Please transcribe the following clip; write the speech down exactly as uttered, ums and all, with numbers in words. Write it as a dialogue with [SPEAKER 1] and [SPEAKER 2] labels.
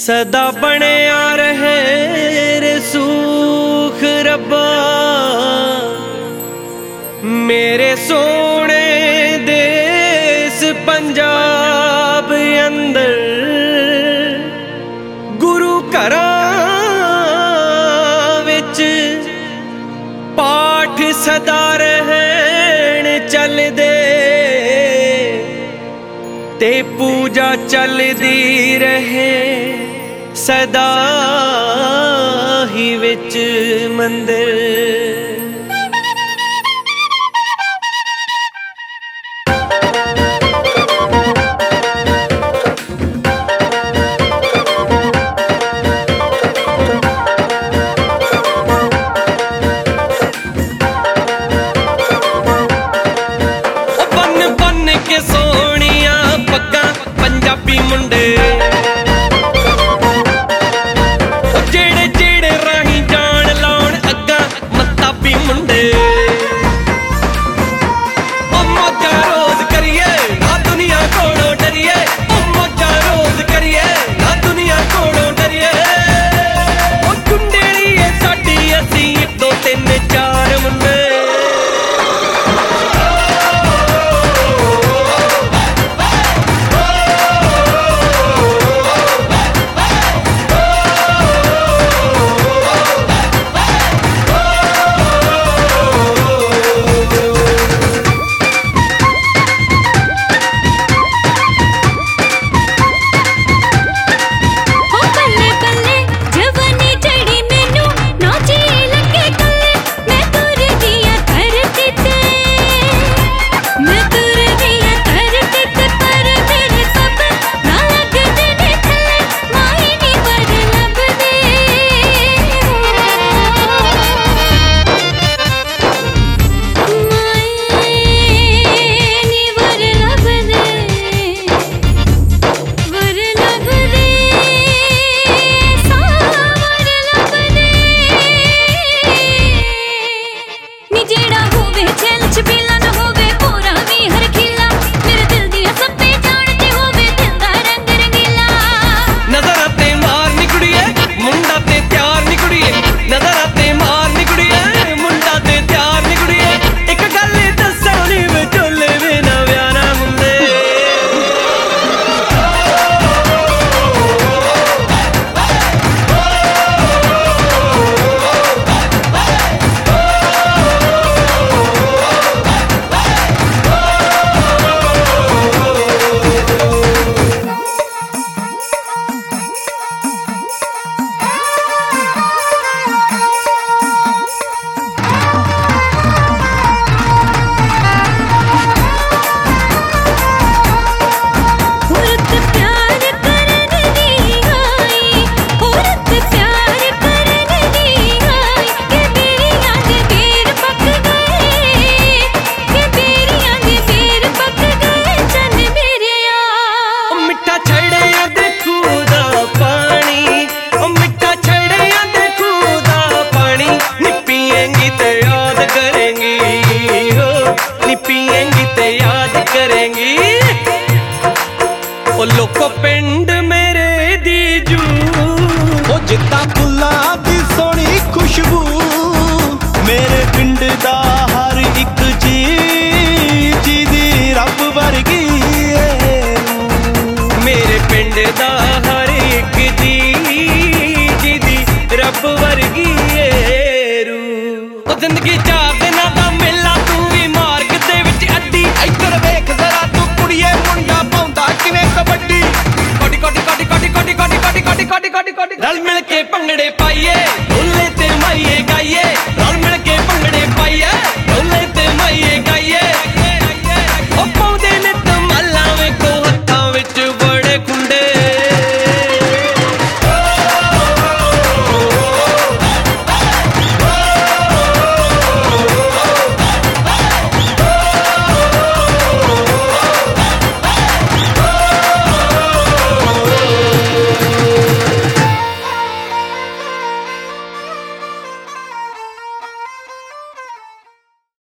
[SPEAKER 1] सदा बनया रहे रे सूख रब्बा मेरे सोने देश पंजाब अंदर गुरु घरां विच पाठ सदा रहन चलदे ते पूजा चलदी रहे सदा ही विच मंदिर। पंजाबी मुंडे जेड़े जेड़े राही जान लाउण अग्गा मताबी मुंडे ओ मौजा रोज करिए ना दुनिया कोलों डरिए ओ मौजा रोज करिए ना दुनिया कोलों डरिए ओ चुंडेली साडी असी एक दो तीन चार मुंडे ओ लोको पिंड मेरे दी जू ओ जिद्दां फुल्लां दी सोहनी खुशबू मेरे पिंड दा हर एक जी जी दी रब वर्गी मेरे पिंड दा हर एक जी जी दी रब वर्गी रू ओ जिंदगी चार दिनां दा मेला तू भी मार्ग दे विच अड्डी इधर वेख जरा तू कुड़िए मुंडा पाउंदा किवें कबड्डी कोडी कोडी कोडी कोडी कोडी कोडी कोडी कोडी कोडी कोडी रल मिल के भंगड़े पाइए ढोले ते माइए गाइए।